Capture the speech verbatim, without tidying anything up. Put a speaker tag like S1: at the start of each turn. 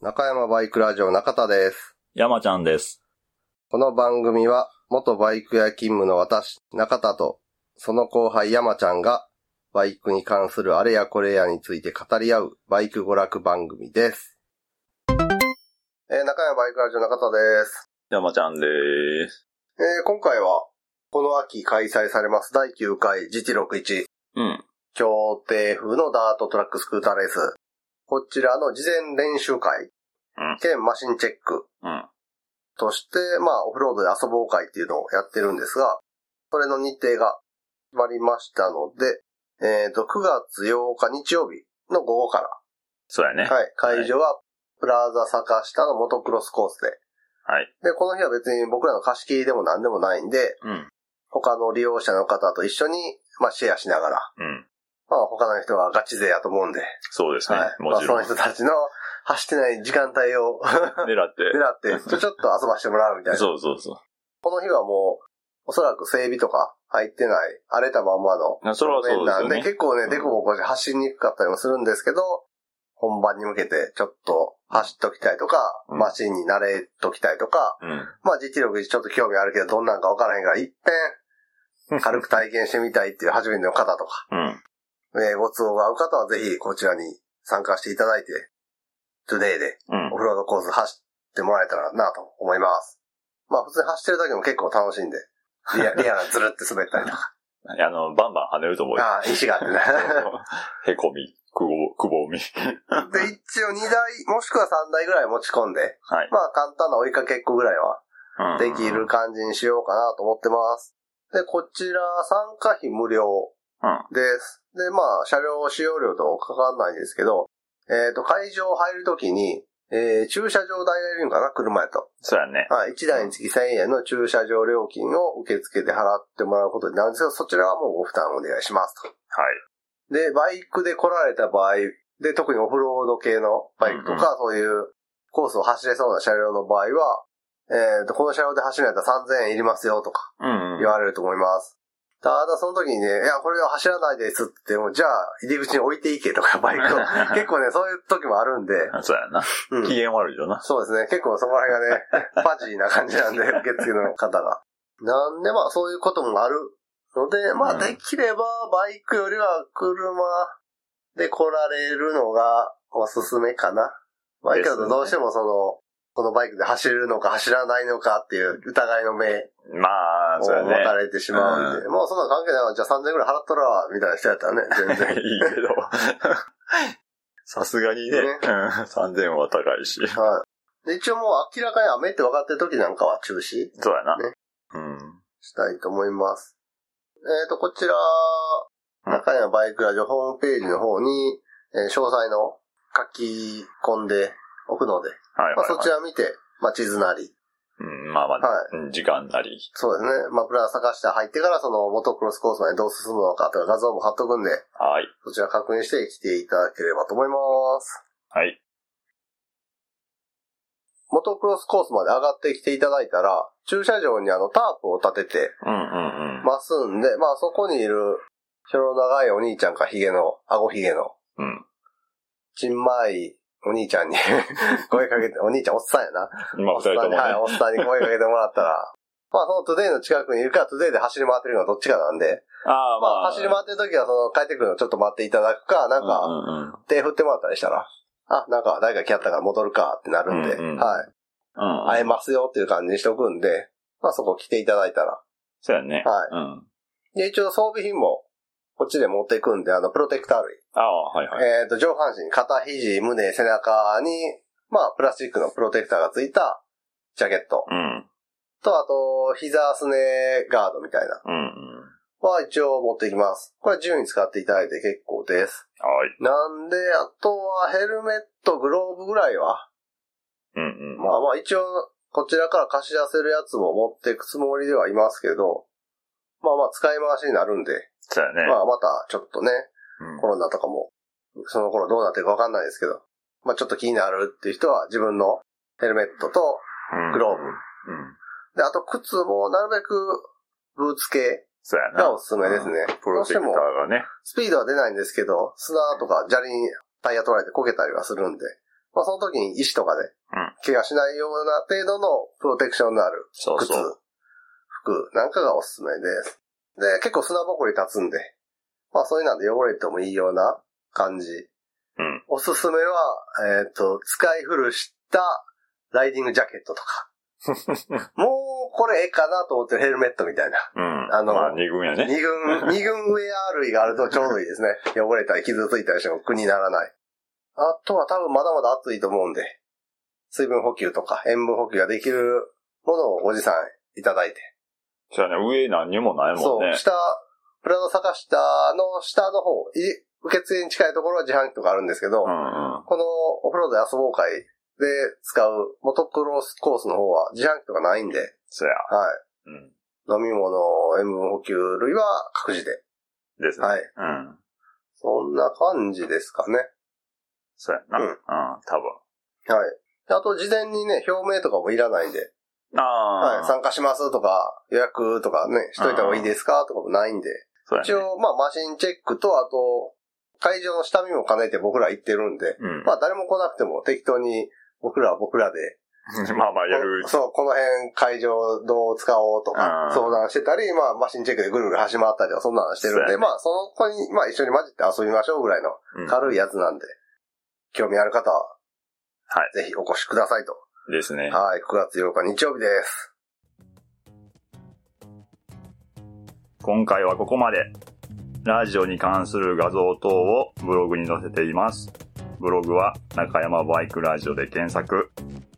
S1: 中山バイクラジオ中田です。
S2: 山ちゃんです。
S1: この番組は元バイク屋勤務の私中田とその後輩山ちゃんがバイクに関するあれやこれやについて語り合うバイク娯楽番組です。えー、中山バイクラジオ中田です。
S2: 山ちゃんです。
S1: えー、今回はこの秋開催されますだいきゅうかい ジーティーろくじゅういち、
S2: うん、
S1: 競艇風のダートトラックスクーターレース、こちらの事前練習会、うん、兼マシンチェック、うん、として、まあオフロードで遊ぼう会っていうのをやってるんですが、それの日程が決まりましたので、えっと、くがつようか日曜日の午後から。
S2: そうやね。
S1: はい。会場はプラザ坂下のモトクロスコースで。
S2: はい。
S1: で、この日は別に僕らの貸し切りでも何でもないんで、うん、他の利用者の方と一緒に、まあシェアしながら、うん、まあ他の人はガチ勢やと思うんで。
S2: そうですね。はい、もちろん。
S1: まあその人たちの走ってない時間帯を
S2: 狙って。
S1: 狙って、ちょ、ちょっと遊ばしてもらうみたいな。
S2: そうそうそう。
S1: この日はもう、おそらく整備とか入ってない、荒れたまんまの。
S2: それはそうですよね。
S1: 結構ね、デコボコして走りにくかったりもするんですけど、本番に向けてちょっと走っときたいとか、うん、マシンに慣れときたいとか、うん、まあ ジーティーろくじゅういちちょっと興味あるけどどんなんかわからへんから一遍軽く体験してみたいっていう初めての方とか、うんえー、ご都合が合う方はぜひこちらに参加していただいて、トゥデイでオフロードコース走ってもらえたらなと思います。まあ普通に走ってる時も結構楽しいんで、リア、リアなずるって滑ったりとか。
S2: いや、あの、バンバン跳ねると思うよ。
S1: ああ、石があってね。
S2: へこみ。くぼ、くぼみ。
S1: で、一応にだい、もしくはさんだいぐらい持ち込んで、はい、まあ簡単な追いかけっこぐらいは、できる感じにしようかなと思ってます。で、こちら参加費無料です。うん、で、まあ車両使用料とかかんないんですけど、えっと、会場入るときに、えー、駐車場代がいるんかな車やと。
S2: そうやね。
S1: はい。いちだいにつきせんえんの駐車場料金を受付で払ってもらうことになるんですけど、そちらはもうご負担お願いしますと。
S2: はい。
S1: で、バイクで来られた場合、で、特にオフロード系のバイクとか、うんうん、そういうコースを走れそうな車両の場合は、えっと、この車両で走るんやったらさんぜんえんいりますよとか、言われると思います。ただその時にね、いや、これは走らないですって言っても、じゃあ、入り口に置いていけとか、バイクを。結構ね、そういう時もあるんで。
S2: そうやな。うん、機嫌悪いよな。
S1: そうですね。結構そこら辺がね、ファジーな感じなんで、受付の方が。なんでまあ、そういうこともあるので、まあ、できれば、バイクよりは車で来られるのがおすすめかな。バイクだとどうしてもその、このバイクで走るのか走らないのかっていう疑いの目。
S2: まあ、そうやね。
S1: 持たれてしまうんで。うん、もうそんな関係ないわ。じゃあさんぜんえんくらい払ったら、みたいな人やったらね、全然。
S2: いいけど。さすがにね、ねさんぜんえんは高いし。
S1: はい。で、一応もう明らかに雨って分かってる時なんかは中止。
S2: そうやな。
S1: ね。
S2: うん。
S1: したいと思います。えっと、こちら、中山バイクラジオホームページの方に、えー、詳細の書き込んでおくので、はいはいはい、まあ、そちら見て、まあ、地図なり。
S2: うん、まあまあ、はい、時間なり。
S1: そうですね。まあ、プラス探して入ってからそのモトクロスコースまでどう進むのかとか画像も貼っとくんで、
S2: はい。
S1: そちら確認して来ていただければと思います。
S2: はい。
S1: モトクロスコースまで上がってきていただいたら、駐車場にあのタープを立ててますんで、うんうんうん、まあそこにいる、ひょろ長いお兄ちゃんかヒゲの、顎ヒゲの、うん。ちんまいお兄ちゃんに声かけて、お兄ちゃんおっさんやな。
S2: まあ二人ともね。
S1: はい、おっさんに声かけてもらったら、まあそのトゥデイの近くにいるかトゥデイで走り回ってるのはどっちかなんで、あまあ、まあ走り回ってる時はその帰ってくるのちょっと待っていただくか、なんか、うんうん、手振ってもらったりしたら、あ、なんか誰か来やったから戻るかってなるんで、うんうん、はい。うんうん、会えますよっていう感じにしとくんで、まあそこ来ていただいたら。
S2: そうやね。
S1: はい。うん、で、一応装備品も、こっちで持っていくんで、あの、プロテクター類。
S2: ああ、はいはい。
S1: えっと、上半身、肩、肘、胸、背中に、まあ、プラスチックのプロテクターがついたジャケット。うん。と、あと、膝すねガードみたいな。うん、うん。は一応持っていきます。これは自由に使っていただいて結構です。
S2: はい。
S1: なんで、あとはヘルメット、グローブぐらいは。うんうん。まあまあ一応、こちらから貸し出せるやつも持っていくつもりではいますけど、まあまあ使い回しになるんで。
S2: そうやね。
S1: まあまたちょっとね、うん、コロナとかも、その頃どうなってるかわかんないですけど、まあちょっと気になるっていう人は自分のヘルメットとグローブ。うんうん、で、あと靴もなるべくブーツ系がおすすめですね。
S2: うん、プロテクターがね。
S1: スピードは出ないんですけど、砂とか砂利にタイヤ取られて焦げたりはするんで、 まあその時に石とかで、怪我しないような程度のプロテクションのある靴、そうそう服なんかがおすすめです。で、結構砂ぼこり立つんで、まあそういうので汚れてもいいような感じ。うん、おすすめは、えっと、使い古したライディングジャケットとか。もう、これええかなと思ってるヘルメットみたいな。うん。あの、まあ、二軍やね。二軍、二軍ウェア類があるとちょうどいいですね。汚れたり傷ついたりしても苦にならない。あとは多分まだまだ暑いと思うんで、水分補給とか塩分補給ができるものをおじさんいただいて。
S2: そうやね、上何にもないもんね。
S1: そう、下、プラザ坂下の下の方、受付に近いところは自販機とかあるんですけど、うんうん、このオフロード遊ぼう会で使うモトクロスコースの方は自販機とかないんで、
S2: そうや。
S1: はい。うん、飲み物、塩分補給類は各自で。
S2: ですね。
S1: はい。うん。そんな感じですかね。
S2: そうやな。うん。うん、多分。
S1: はい。あと事前にね、表明とかもいらないんで。ああ。はい。参加しますとか、予約とかね、しといた方がいいですかとかもないんで。そうやね、一応、まあ、マシンチェックと、あと、会場の下見も兼ねて僕ら行ってるんで、うん、まあ誰も来なくても適当に僕らは僕らで、
S2: まあまあやる。
S1: そう、この辺会場どう使おうとか相談してたり、まあマシンチェックでぐるぐる走り回ったりとかそんなのしてるんで、ね、まあその子にまあ一緒に混じって遊びましょうぐらいの軽いやつなんで、うん、興味ある方は、はい。ぜひお越しくださいと。
S2: ですね。
S1: はい、くがつようか日曜日です。
S2: 今回はここまで。ラジオに関する画像等をブログに載せています。ブログは中山バイクラジオで検索。